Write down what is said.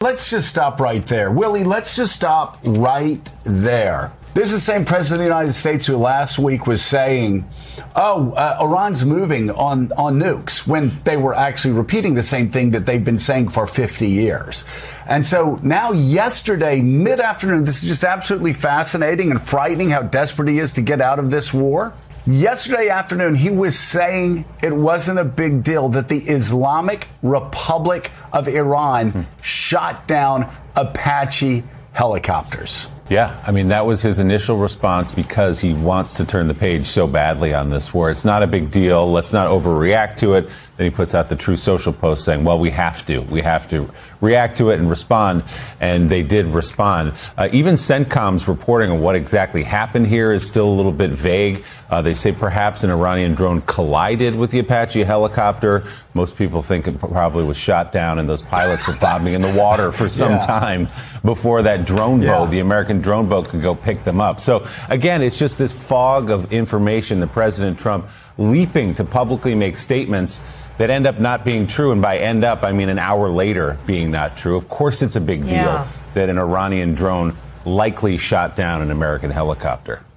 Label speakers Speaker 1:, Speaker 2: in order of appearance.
Speaker 1: Let's just stop right there. Willie, let's just stop right there. This is the same president of the United States who last week was saying, Iran's moving on nukes, when they were actually repeating the same thing that they've been saying for 50 years. And so now yesterday, mid-afternoon, this is just absolutely fascinating and frightening how desperate he is to get out of this war. Yesterday afternoon, he was saying it wasn't a big deal that the Islamic Republic of Iran shot down Apache helicopters.
Speaker 2: Yeah, I mean, that was his initial response because he wants to turn the page so badly on this war. It's not a big deal. Let's not overreact to it. Then he puts out the Truth Social post saying, well, we have to react to it and respond. And they did respond. Even CENTCOM's reporting on what exactly happened here is still a little bit vague. They say perhaps an Iranian drone collided with the Apache helicopter. Most people think it probably was shot down and those pilots were bobbing in the water for some time before that drone boat, the American drone boat, could go pick them up. So, again, it's just this fog of information that President Trump leaping to publicly make statements that end up not being true. And by end up, I mean an hour later being not true. Of course, it's a big deal that an Iranian drone likely shot down an American helicopter.